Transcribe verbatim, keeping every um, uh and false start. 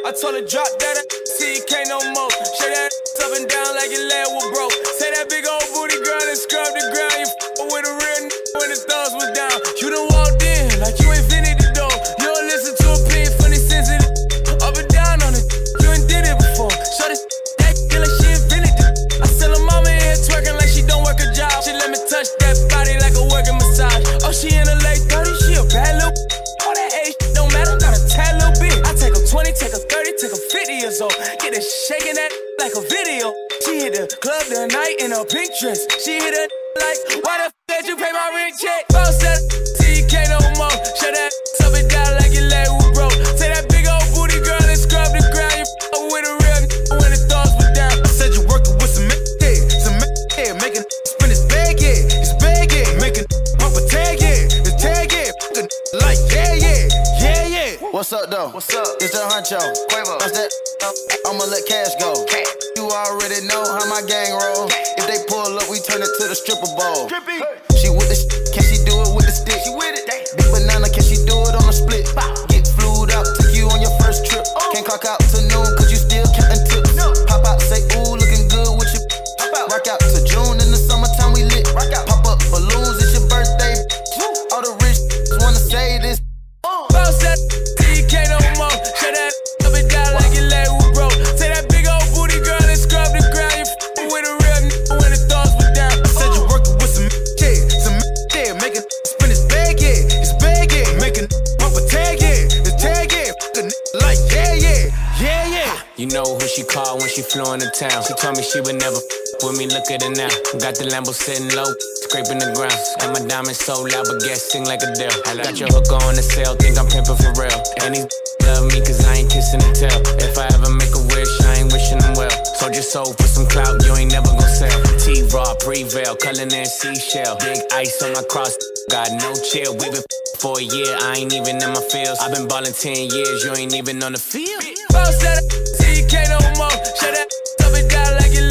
I told her drop that, see you can't no more. Shake that up and down like your leg was broke. Say that big old booty girl and scrub the ground. You f***ing with a real n***a when the thugs was down. You done walked in like you ain't finished the door. You don't listen to opinion funny sensitive. Up and down on it, you ain't did it before. Show this that feel like she invented it. I sell her mama in here twerking like she don't work a job. She let me touch that body like a working massage. Oh, she in her late thirties, she a bad little. All that age don't matter, got a tad little bit. I take her twenty, take her thirty, take her fifty years old. Get her shaking that like a video. She hit the club the night in a pink dress. She hit her like, why the f did you pay my rent check? Boss that T K no more. Shut that up and down like your leg was broke. Say that big old booty girl and scrub the ground. You f with a real n when the thugs was down. I said you working with some yeah, some yeah, making spin his bag, yeah, his bag, yeah, making pump a tag, yeah, his tag, yeah, like yeah, yeah, yeah, yeah. What's up though? What's up? It's the Huncho. Quavo. That's that. I'ma let cash go. You already know how my gang roll. If they pull up, we turn it to the stripper bowl. She with the sh- can she do it with the stick? She with it. Big banana, can she do it on a split? Get flued out, took you on your first trip. Can't clock out to noon, cause you still counting tips. Pop out, say ooh, looking good with your rock out to June in the summertime, we lit. Pop up balloons, it's your birthday. All the rich wanna say this. Bounce that T K no more. Shut that up and down like your leg was broke. Say that big old booty girl and scrub the ground. You f***ing with a real n when the thugs was down. I said you working with some yeah, some yeah, making spin his bag, yeah, his bag, yeah, making pump a tag, yeah, his tag, yeah, like yeah, yeah, yeah, yeah. You know who she called when she flew into town. She told me she would never f with me, look at her now. Got the Lambo sitting low, scraping the ground. And my diamonds so loud, but gas sing like a deal. Got your hooker on the sale, think I'm pimping for real. And these love me cause I ain't kissing the tail. If I ever make a wish, I ain't wishing them well. Sold your soul for some clout, you ain't never gon' sell. T-Raw, Prevail, Cullen and Seashell. Big ice on my cross, got no chill. We been for a year, I ain't even in my feels. I've been ballin' ten years, you ain't even on the field. Bounce that T K no more. Shut that up and down like your